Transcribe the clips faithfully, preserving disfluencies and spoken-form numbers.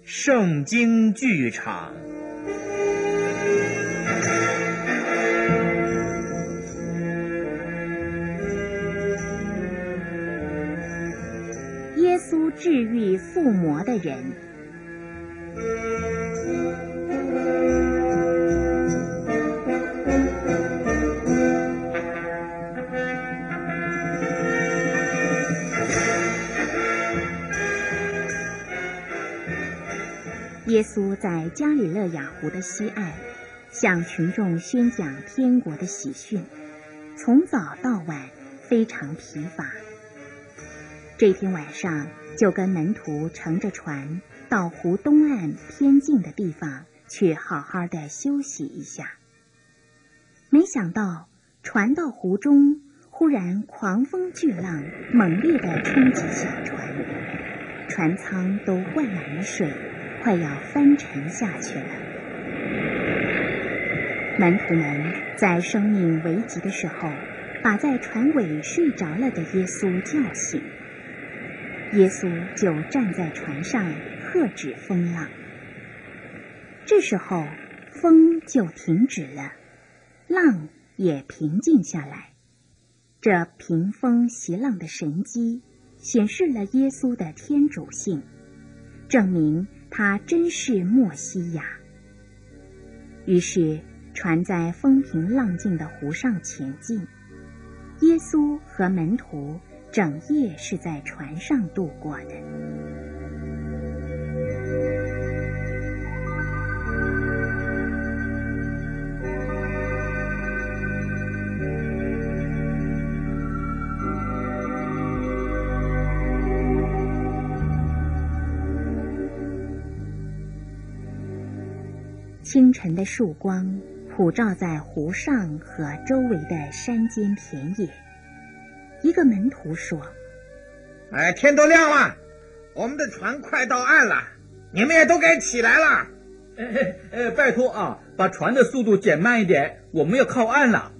圣经剧场。 耶稣治愈附魔的人。耶稣在加里肋亚湖的西岸，向群众宣讲天国的喜讯，从早到晚非常疲乏。这天晚上，就跟门徒乘着船到湖东岸偏近的地方去好好的休息一下。没想到船到湖中，忽然狂风巨浪猛烈地冲击小船，船舱都灌满了水，快要翻沉下去了。门徒们在生命危急的时候，把在船尾睡着了的耶稣叫醒。耶稣就站在船上喝止风浪。这时候风就停止了，浪也平静下来。这平风息浪的神迹显示了耶稣的天主性，证明他真是默西亚。于是船在风平浪静的湖上前进，耶稣和门徒整夜是在船上度过的。清晨的曙光普照在湖上和周围的山间田野。一个门徒说： 哎，天都亮了，我们的船快到岸了，你们也都该起来了。 哎哎哎，拜托啊，把船的速度减慢一点，我们要靠岸了。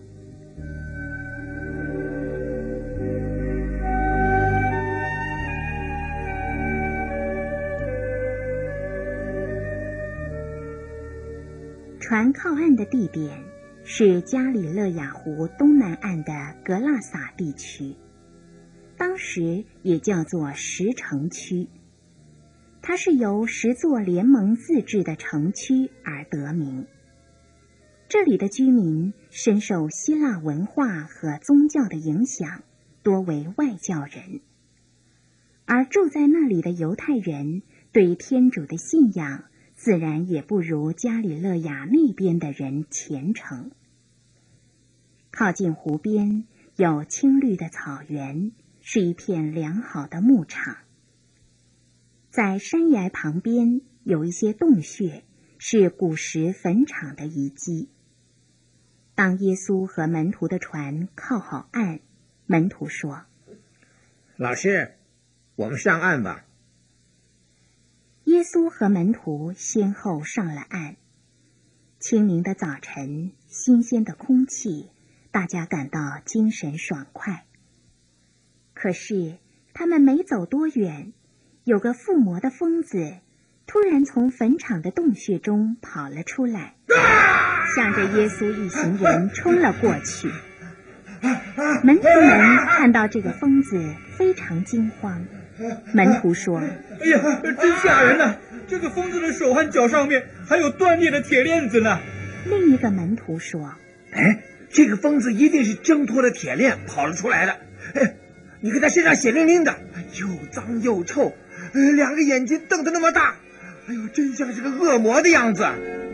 船靠岸的地点是加里肋亚湖东南岸的格拉撒地区，当时也叫做十城区。它是由十座联盟自治的城区而得名。这里的居民深受希腊文化和宗教的影响，多为外教人。而住在那里的犹太人对天主的信仰自然也不如加里肋亚那边的人虔诚。靠近湖边有青绿的草原，是一片良好的牧场。在山崖旁边有一些洞穴，是古时坟场的遗迹。当耶稣和门徒的船靠好岸，门徒说： 老师，我们上岸吧。 耶稣和门徒先后上了岸。清明的早晨，新鲜的空气，大家感到精神爽快。可是他们没走多远，有个附魔的疯子突然从坟场的洞穴中跑了出来，向着耶稣一行人冲了过去。门徒们看到这个疯子非常惊慌。门徒说： 哎呀，真吓人呐！这个疯子的手和脚上面还有断裂的铁链子呢。 另一个门徒说： 哎，这个疯子一定是挣脱了铁链跑了出来的。哎，你看他身上血淋淋的，又脏又臭，呃，两个眼睛瞪得那么大，哎呦，真像是个恶魔的样子。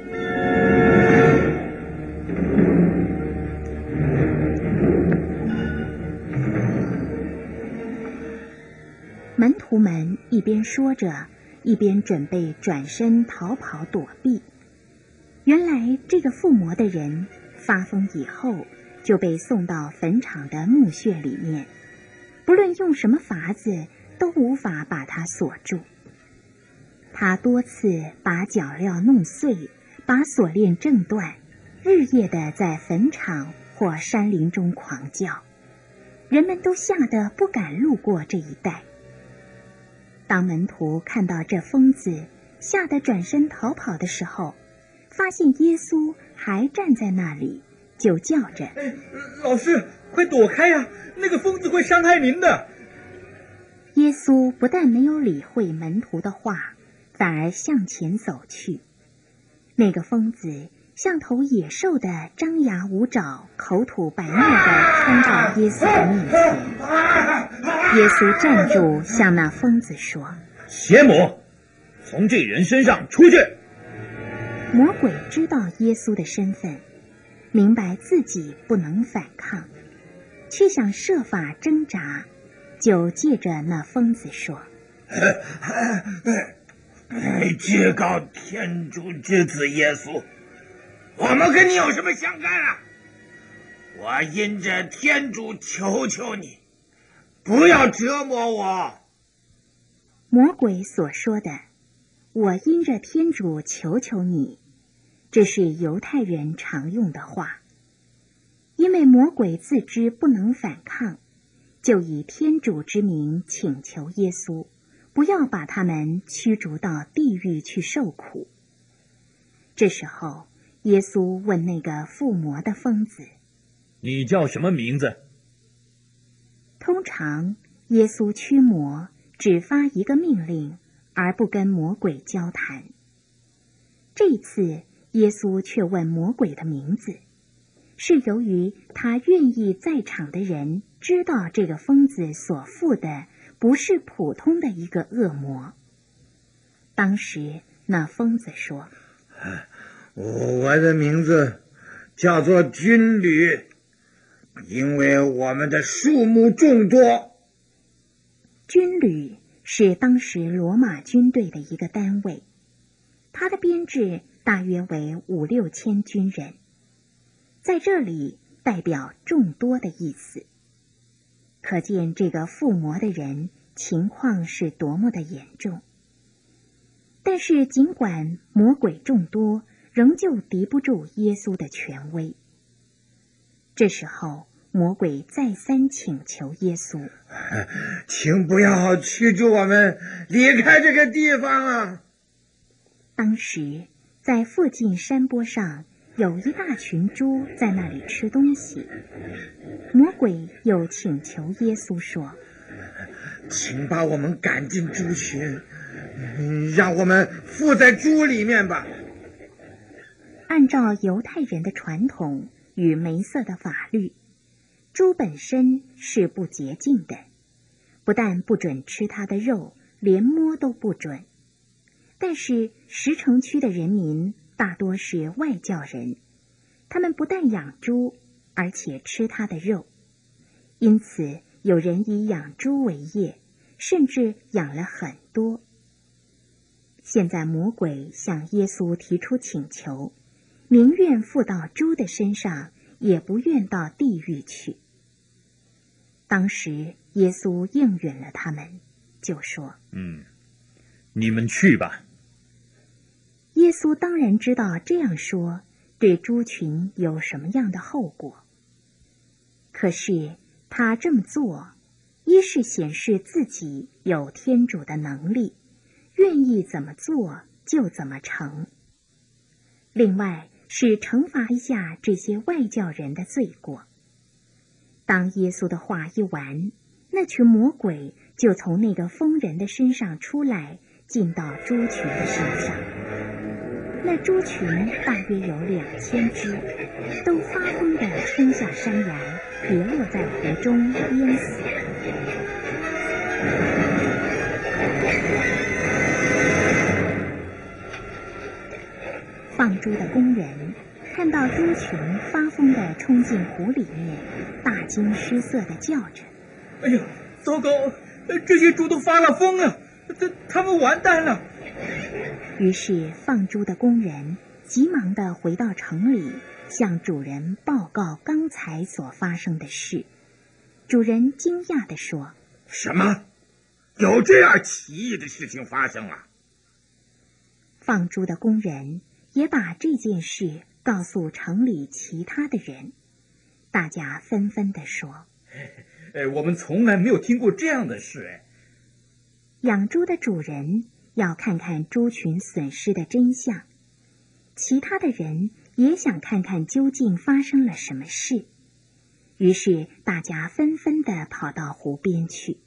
门徒们一边说着，一边准备转身逃跑躲避。原来这个附魔的人发疯以后就被送到坟场的墓穴里面，不论用什么法子都无法把他锁住。他多次把脚镣弄碎，把锁链挣断，日夜地在坟场或山林中狂叫，人们都吓得不敢路过这一带。当门徒看到这疯子吓得转身逃跑的时候，发现耶稣还站在那里，就叫着： 哎，老师，快躲开呀！那个疯子会伤害您的。 耶稣不但没有理会门徒的话，反而向前走去。那个疯子像头野兽的张牙舞爪，口吐白沫地冲到耶稣的面前。耶稣站住，向那疯子说： 邪魔，从这人身上出去！ 魔鬼知道耶稣的身份，明白自己不能反抗，却想设法挣扎，就借着那疯子说： 至高天主之子耶稣，我们跟你有什么相干啊？我因着天主求求你，不要折磨我。 魔鬼所说的我因着天主求求你，这是犹太人常用的话。因为魔鬼自知不能反抗，就以天主之名请求耶稣，不要把他们驱逐到地狱去受苦。这时候，耶稣问那个附魔的疯子： 你叫什么名字？ 通常，耶稣驱魔只发一个命令，而不跟魔鬼交谈。这一次，耶稣却问魔鬼的名字，是由于他愿意在场的人知道这个疯子所附的不是普通的一个恶魔。当时那疯子说： 我的名字叫做军旅，因为我们的数目众多。 军旅是当时罗马军队的一个单位，它的编制大约为五六千军人，在这里代表众多的意思。可见这个附魔的人情况是多么的严重。但是尽管魔鬼众多，仍旧敌不住耶稣的权威。这时候，魔鬼再三请求耶稣： 请不要驱逐我们离开这个地方啊！ 当时在附近山坡上有一大群猪在那里吃东西，魔鬼又请求耶稣说： 请把我们赶进猪群，让我们附在猪里面吧。 按照犹太人的传统与梅瑟的法律，猪本身是不洁净的，不但不准吃它的肉，连摸都不准。但是石城区的人民大多是外教人，他们不但养猪，而且吃它的肉。因此有人以养猪为业，甚至养了很多。现在魔鬼向耶稣提出请求，宁愿附到猪的身上，也不愿到地狱去。当时耶稣应允了他们，就说： 嗯，你们去吧。 耶稣当然知道这样说对猪群有什么样的后果，可是他这么做，一是显示自己有天主的能力，愿意怎么做就怎么成；另外是惩罚一下这些外教人的罪过。当耶稣的话一完，那群魔鬼就从那个疯人的身上出来，进到猪群的身上。那猪群大约有两千只，都发疯地冲下山崖，跌落在湖中淹死。放猪的工人看到猪群发疯地冲进湖里面，大惊失色地叫着： 哎呀，糟糕，这些猪都发了疯了，这他们完蛋了。 于是放猪的工人急忙地回到城里，向主人报告刚才所发生的事。主人惊讶地说： 什么？有这样奇异的事情发生了？ 放猪的工人也把这件事告诉城里其他的人，大家纷纷地说： 哎，我们从来没有听过这样的事。哎， 养猪的主人要看看猪群损失的真相，其他的人也想看看究竟发生了什么事，于是大家纷纷地跑到湖边去。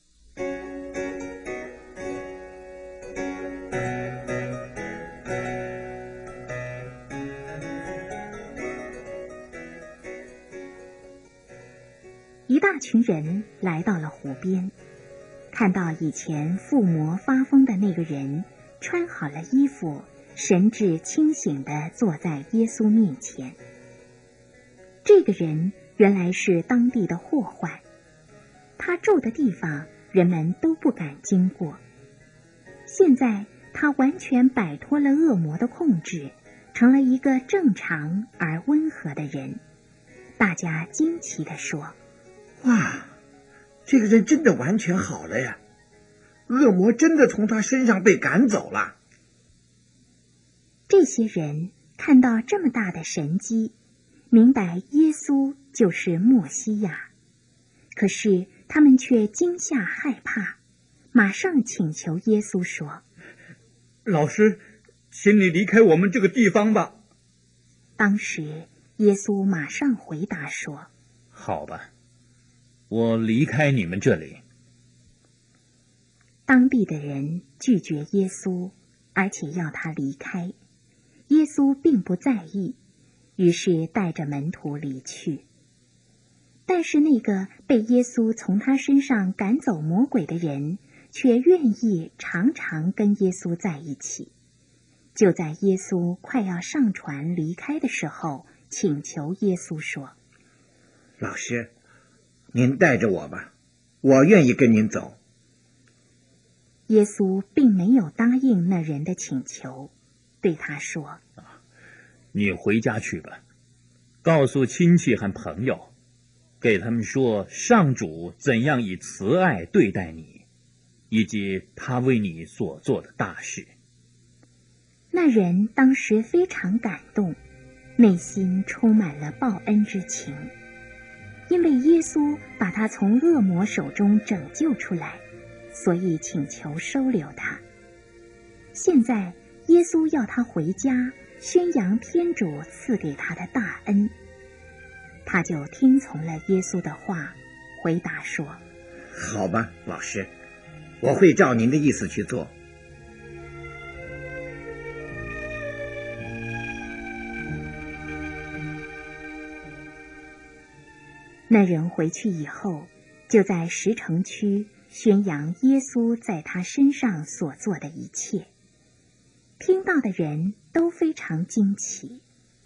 一大群人来到了湖边，看到以前附魔发疯的那个人穿好了衣服，神志清醒地坐在耶稣面前。这个人原来是当地的祸患，他住的地方人们都不敢经过。现在他完全摆脱了恶魔的控制，成了一个正常而温和的人。大家惊奇地说： 哇，这个人真的完全好了呀！恶魔真的从他身上被赶走了。 这些人看到这么大的神迹，明白耶稣就是默西亚，可是他们却惊吓害怕，马上请求耶稣说： 老师，请你离开我们这个地方吧。 当时耶稣马上回答说： 好吧，我离开你们这里。 当地的人拒绝耶稣，而且要他离开。耶稣并不在意，于是带着门徒离去。但是那个被耶稣从他身上赶走魔鬼的人，却愿意常常跟耶稣在一起。就在耶稣快要上船离开的时候，请求耶稣说： 老师，您带着我吧，我愿意跟您走。 耶稣并没有答应那人的请求，对他说： 你回家去吧，告诉亲戚和朋友，给他们说上主怎样以慈爱对待你，以及他为你所做的大事。 那人当时非常感动，内心充满了报恩之情，因为耶稣把他从恶魔手中拯救出来，所以请求收留他。现在耶稣要他回家，宣扬天主赐给他的大恩。他就听从了耶稣的话，回答说： 好吧，老师，我会照您的意思去做。 那人回去以后，就在石城区宣扬耶稣在他身上所做的一切。听到的人都非常惊奇。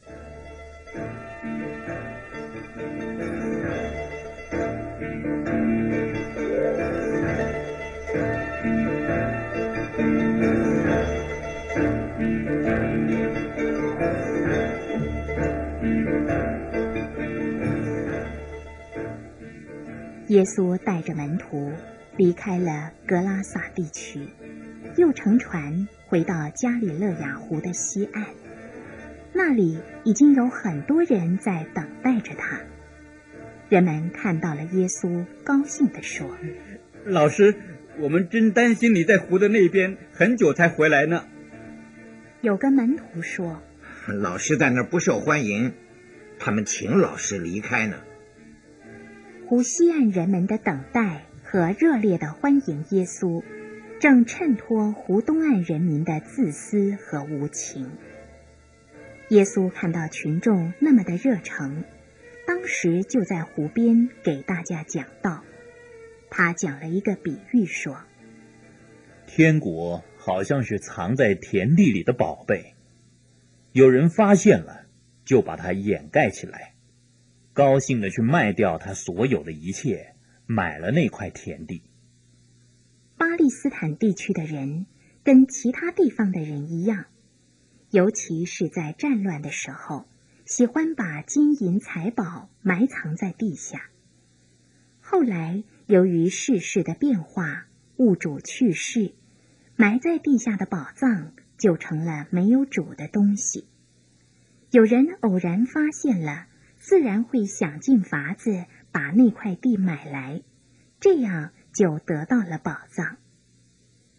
耶稣带着门徒离开了格拉撒地区，又乘船回到加里勒雅湖的西岸。那里已经有很多人在等待着他。人们看到了耶稣，高兴地说： 老师，我们真担心你在湖的那边很久才回来呢。 有个门徒说： 老师在那儿不受欢迎，他们请老师离开呢。 湖西岸人们的等待和热烈的欢迎耶稣，正衬托湖东岸人民的自私和无情。耶稣看到群众那么的热诚，当时就在湖边给大家讲道。他讲了一个比喻说： 天国好像是藏在田地里的宝贝，有人发现了，就把它掩盖起来，高兴地去卖掉他所有的一切，买了那块田地。 巴利斯坦地区的人跟其他地方的人一样，尤其是在战乱的时候，喜欢把金银财宝埋藏在地下。后来由于世事的变化，物主去世，埋在地下的宝藏就成了没有主的东西。有人偶然发现了，自然会想尽法子把那块地买来，这样就得到了宝藏。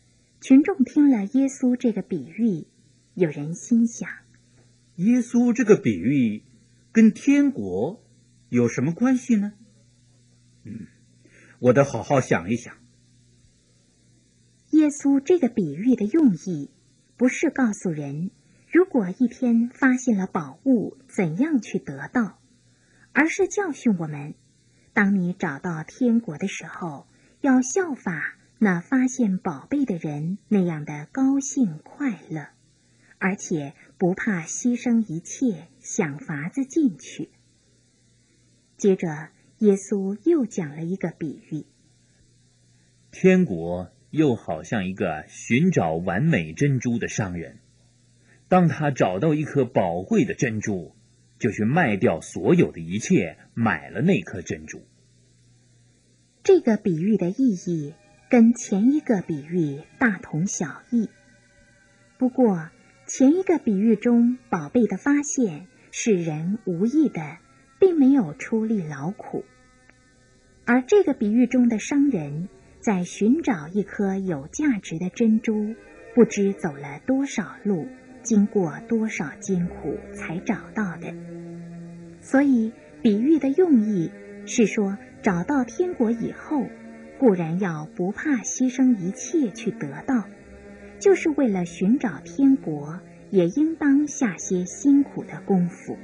群众听了耶稣这个比喻，有人心想， 耶稣这个比喻跟天国有什么关系呢？嗯，我得好好想一想。 耶稣这个比喻的用意，不是告诉人，如果一天发现了宝物，怎样去得到，而是教训我们，当你找到天国的时候，要效法那发现宝贝的人那样的高兴快乐，而且不怕牺牲一切，想法子进去。接着，耶稣又讲了一个比喻， 天国又好像一个寻找完美珍珠的商人，当他找到一颗宝贵的珍珠，就去卖掉所有的一切，买了那颗珍珠。 这个比喻的意义跟前一个比喻大同小异，不过前一个比喻中宝贝的发现是人无意的，并没有出力劳苦，而这个比喻中的商人在寻找一颗有价值的珍珠，不知走了多少路，经过多少艰苦才找到的。所以比喻的用意是说，找到天国以后，固然要不怕牺牲一切去得到，就是为了寻找天国，也应当下些辛苦的功夫。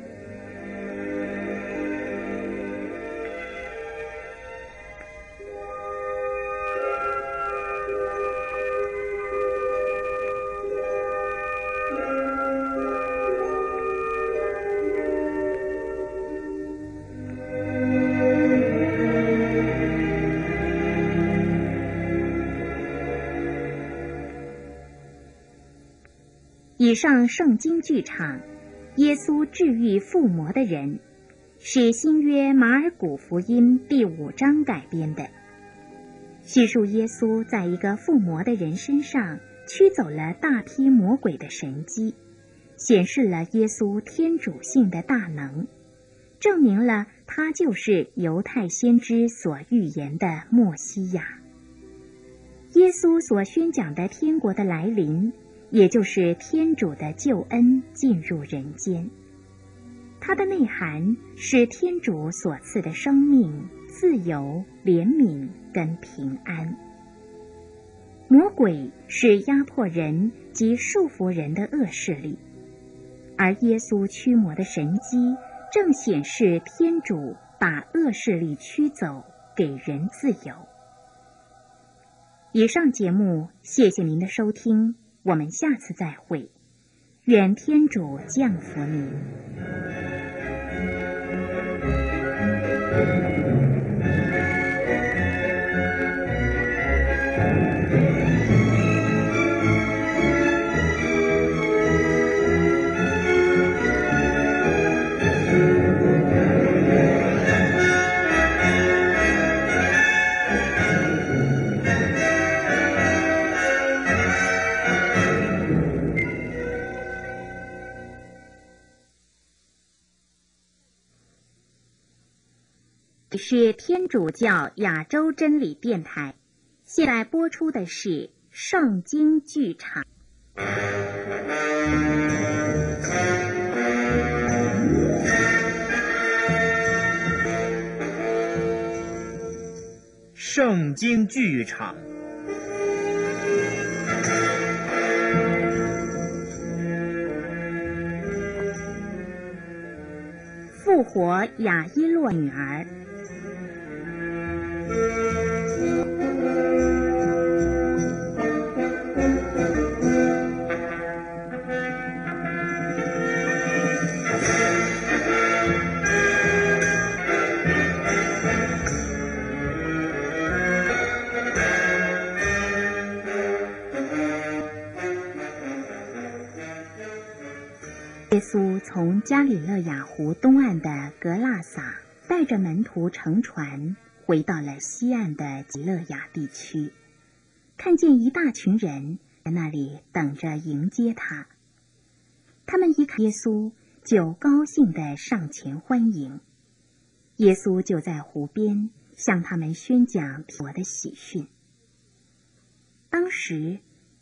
以上圣经剧场，耶稣治愈附魔的人，是新约马尔谷福音第五章改编的，叙述耶稣在一个附魔的人身上驱走了大批魔鬼的神迹，显示了耶稣天主性的大能，证明了他就是犹太先知所预言的默西亚。耶稣所宣讲的天国的来临，也就是天主的救恩进入人间，它的内涵是天主所赐的生命、自由、怜悯跟平安。魔鬼是压迫人及束缚人的恶势力，而耶稣驱魔的神迹正显示天主把恶势力驱走，给人自由。以上节目，谢谢您的收听，我们下次再会，愿天主降福您。是天主教亚洲真理电台，现在播出的是圣经剧场。 圣经剧场。 复活亚伊洛女儿。耶稣从加里勒雅湖东岸的格拉撒带着门徒乘船回到了西岸的吉勒雅地区，看见一大群人在那里等着迎接他。他们一看耶稣，就高兴地上前欢迎。耶稣就在湖边向他们宣讲我的喜讯。当时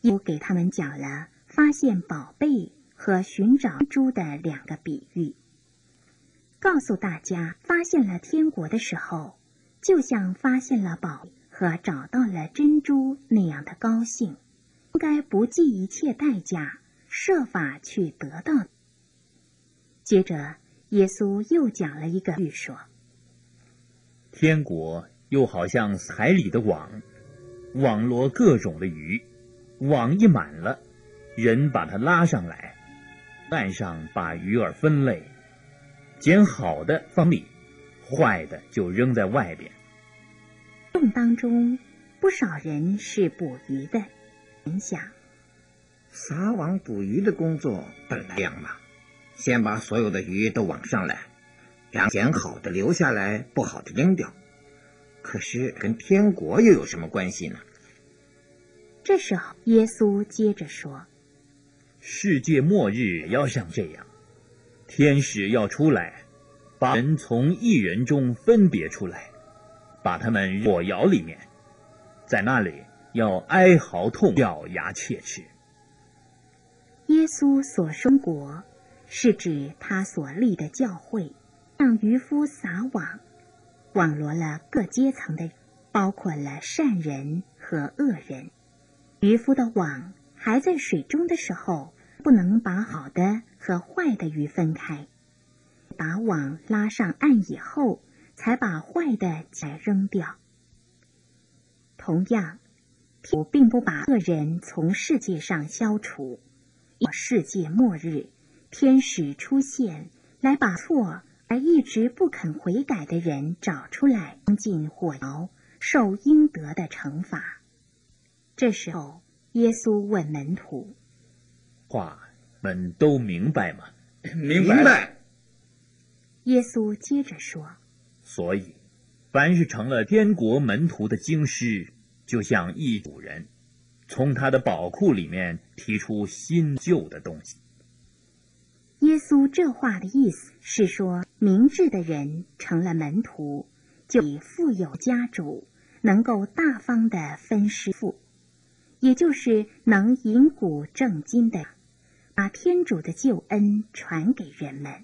又给他们讲了发现宝贝和寻找珠的两个比喻，告诉大家发现了天国的时候，就像发现了宝和找到了珍珠那样的高兴，应该不计一切代价，设法去得到。接着，耶稣又讲了一个比喻说： 天国又好像海里的网，网罗各种的鱼，网一满了，人把它拉上来，岸上把鱼儿分类，捡好的放里，坏的就扔在外边。 众当中，不少人是捕鱼的，人想， 撒网捕鱼的工作本来这样嘛，先把所有的鱼都网上来，然后捡好的留下来，不好的扔掉。可是跟天国又有什么关系呢？ 这时候，耶稣接着说： 世界末日要像这样，天使要出来，把人从异人中分别出来，把他们火窑里面，在那里要哀嚎痛，咬牙切齿。 耶稣所说国，是指他所立的教会，让渔夫撒网，网罗了各阶层的人，包括了善人和恶人。渔夫的网还在水中的时候，不能把好的和坏的鱼分开，把网拉上岸以后，才把坏的再扔掉。同样，主并不把恶人从世界上消除，世界末日，天使出现来把错而一直不肯悔改的人找出来，扔进火窑，受应得的惩罚。这时候，耶稣问门徒： 话们都明白吗？ 明白。 耶稣接着说： 所以，凡是成了天国门徒的经师，就像一主人，从他的宝库里面提出新旧的东西。 耶稣这话的意思是说，明智的人成了门徒，就以富有家主，能够大方的分施富，也就是能引古证今的，把天主的救恩传给人们。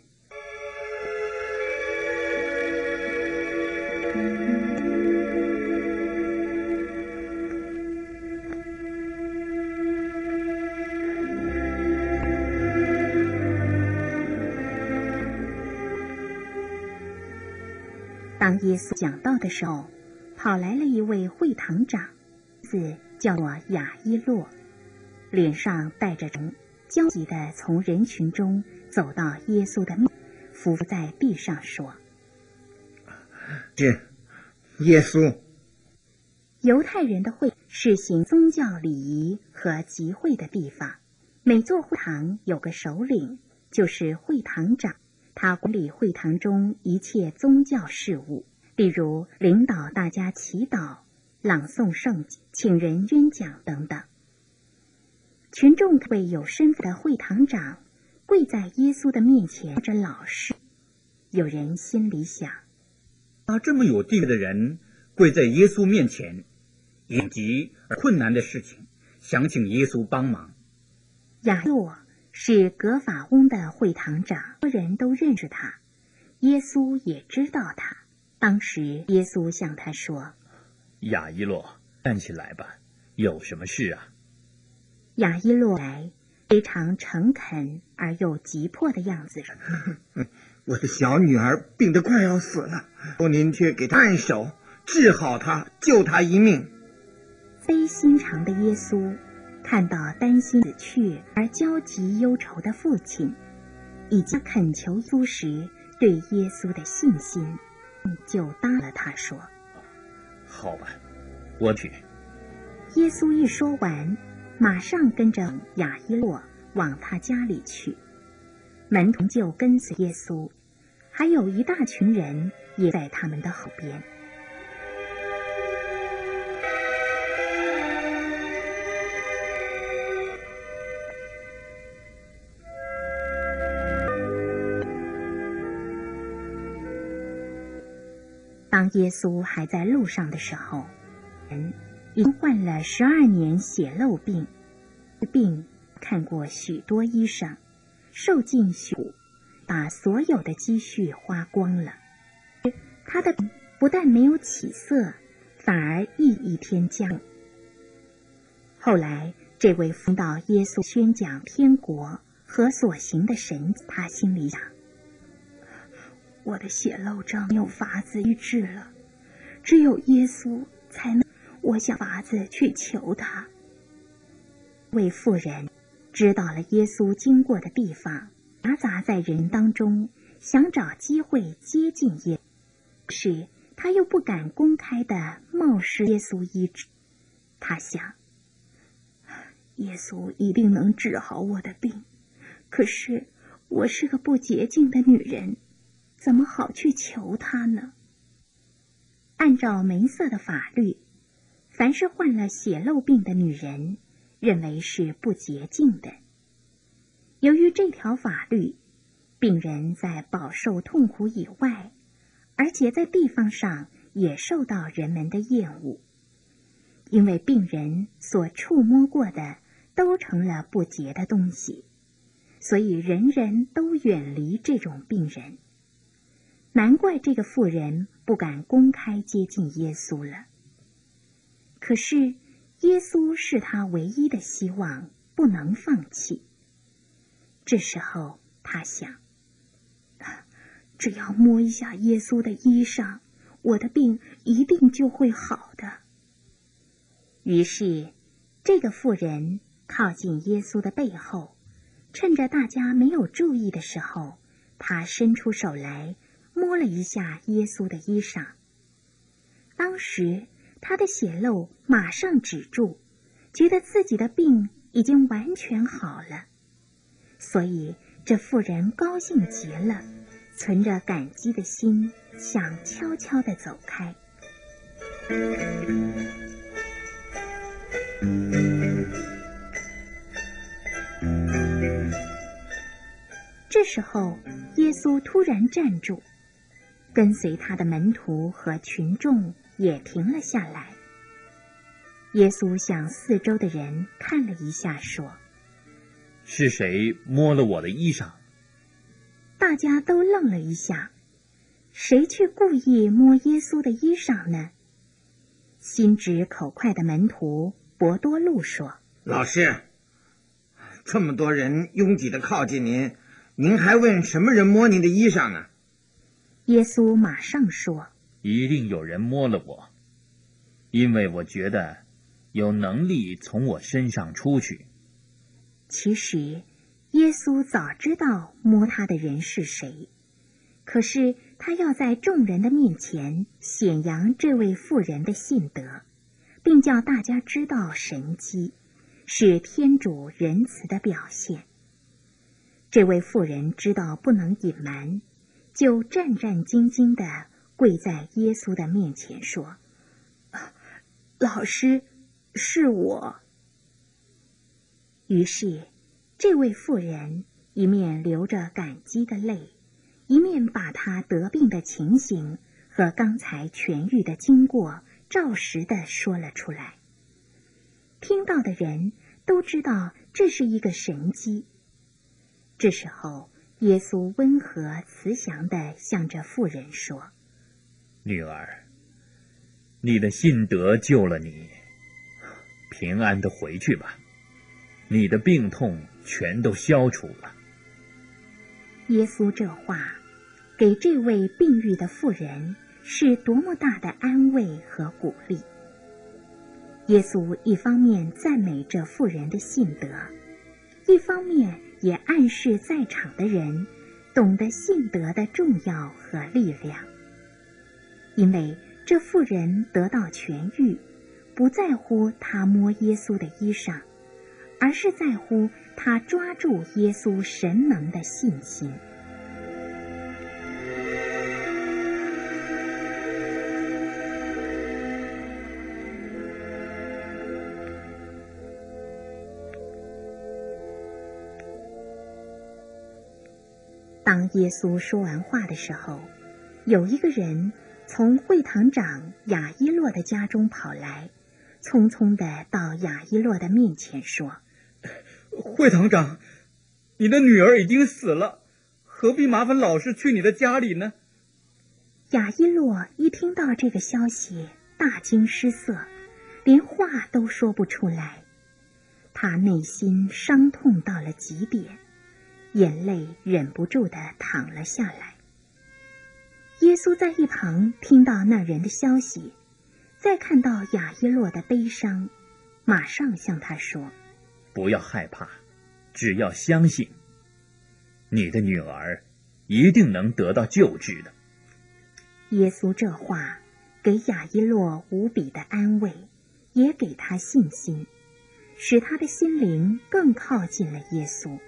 当耶稣讲道的时候，跑来了一位会堂长，字叫做雅伊洛，脸上带着种焦急地从人群中走到耶稣的面，伏在地上说： 是耶稣。 犹太人的会是行宗教礼仪和集会的地方，每座会堂有个首领，就是会堂长，他管理会堂中一切宗教事务，例如领导大家祈祷、朗诵圣经、请人宣讲等等。群众为有身份的会堂长跪在耶稣的面前或者老师，有人心里想： 啊，这么有地位的人跪在耶稣面前，紧急而困难的事情，想请耶稣帮忙。 雅洛是格法翁的会堂长，多人都认识他，耶稣也知道他。当时耶稣向他说： 雅伊洛，站起来吧，有什么事啊？ 雅伊洛来，非常诚恳而又急迫的样子。 我的小女儿病得快要死了，求您却给她按手，治好她，救她一命。 非心肠的耶稣看到担心死去而焦急忧愁的父亲，以及恳求耶稣时对耶稣的信心，就答了他说： 好吧，我去。 耶稣一说完，马上跟着雅伊洛往他家里去，门徒就跟随耶稣，还有一大群人也在他们的后边。当耶稣还在路上的时候，人已经患了十二年血漏病， 病看过许多医生，受尽许苦，把所有的积蓄花光了。他的病不但没有起色，反而一一天加重。后来这位听到耶稣宣讲天国和所行的神迹，他心里想，我的血漏症没有法子医治了，只有耶稣才能，我想法子去求他。为妇人知道了耶稣经过的地方，夹杂在人当中，想找机会接近耶稣，是他又不敢公开的冒失耶稣医治。他想，耶稣一定能治好我的病，可是我是个不洁净的女人，怎么好去求他呢？按照梅瑟的法律，凡是患了血漏病的女人，认为是不洁净的。由于这条法律，病人在饱受痛苦以外，而且在地方上也受到人们的厌恶，因为病人所触摸过的都成了不洁的东西，所以人人都远离这种病人。难怪这个妇人不敢公开接近耶稣了。可是耶稣是他唯一的希望，不能放弃。这时候他想，只要摸一下耶稣的衣裳，我的病一定就会好的。于是这个妇人靠近耶稣的背后，趁着大家没有注意的时候，她伸出手来摸了一下耶稣的衣裳。当时她的血漏马上止住，觉得自己的病已经完全好了。所以这妇人高兴极了，存着感激的心，想悄悄地走开。这时候耶稣突然站住，跟随他的门徒和群众也停了下来。耶稣向四周的人看了一下，说， 是谁摸了我的衣裳？ 大家都愣了一下，谁去故意摸耶稣的衣裳呢？心直口快的门徒伯多禄说， 老师，这么多人拥挤的靠近您，您还问什么人摸您的衣裳呢？ 耶稣马上说， 一定有人摸了我，因为我觉得有能力从我身上出去。 其实耶稣早知道摸他的人是谁，可是他要在众人的面前显扬这位妇人的信德，并叫大家知道神迹是天主仁慈的表现。这位妇人知道不能隐瞒，就战战兢兢地跪在耶稣的面前说，老师，是我。于是这位妇人一面流着感激的泪，一面把她得病的情形和刚才痊愈的经过照实地说了出来。听到的人都知道这是一个神迹。这时候耶稣温和慈祥地向着妇人说， 女儿，你的信德救了你，平安地回去吧，你的病痛全都消除了。 耶稣这话给这位病愈的妇人是多么大的安慰和鼓励。耶稣一方面赞美这妇人的信德，一方面也暗示在场的人懂得信德的重要和力量。因为这妇人得到痊愈，不在乎她摸耶稣的衣裳，而是在乎她抓住耶稣神能的信心。当耶稣说完话的时候，有一个人从会堂长雅伊洛的家中跑来，匆匆地到雅伊洛的面前说， 会堂长，你的女儿已经死了，何必麻烦老师去你的家里呢？ 亚伊洛一听到这个消息，大惊失色，连话都说不出来。他内心伤痛到了极点，眼泪忍不住地淌了下来。耶稣在一旁听到那人的消息，再看到亚伊洛的悲伤，马上向他说： 不要害怕，只要相信，你的女儿一定能得到救治的。 耶稣这话给亚伊洛无比的安慰，也给他信心，使他的心灵更靠近了耶稣。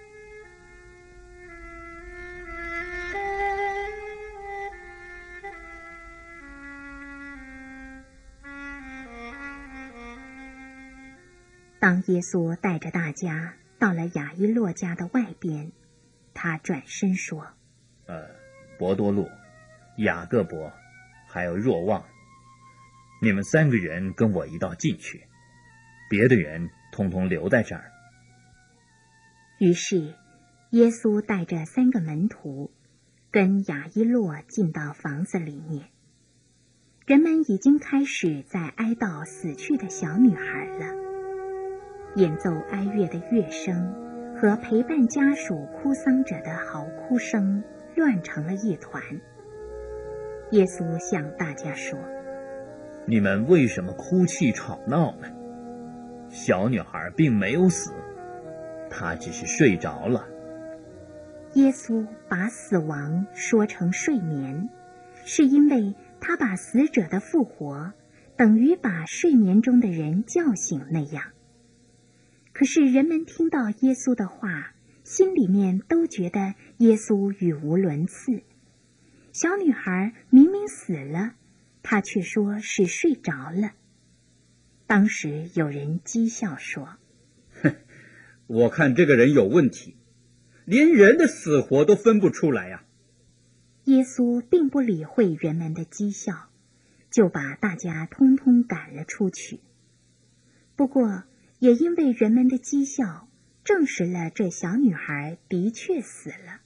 当耶稣带着大家到了亚伊洛家的外边，他转身说： 呃，伯多禄、雅各伯还有若望，你们三个人跟我一道进去，别的人统统留在这儿。 于是耶稣带着三个门徒跟亚伊洛进到房子里面。人们已经开始在哀悼死去的小女孩了，演奏哀乐的乐声和陪伴家属哭丧者的嚎哭声乱成了一团。耶稣向大家说： 你们为什么哭泣吵闹呢？小女孩并没有死，她只是睡着了。 耶稣把死亡说成睡眠，是因为他把死者的复活等于把睡眠中的人叫醒那样。可是人们听到耶稣的话，心里面都觉得耶稣语无伦次。小女孩明明死了，他却说是睡着了。当时有人讥笑说： 哼，我看这个人有问题，连人的死活都分不出来呀。 耶稣并不理会人们的讥笑，就把大家通通赶了出去。不过也因为人们的讥笑，证实了这小女孩的确死了。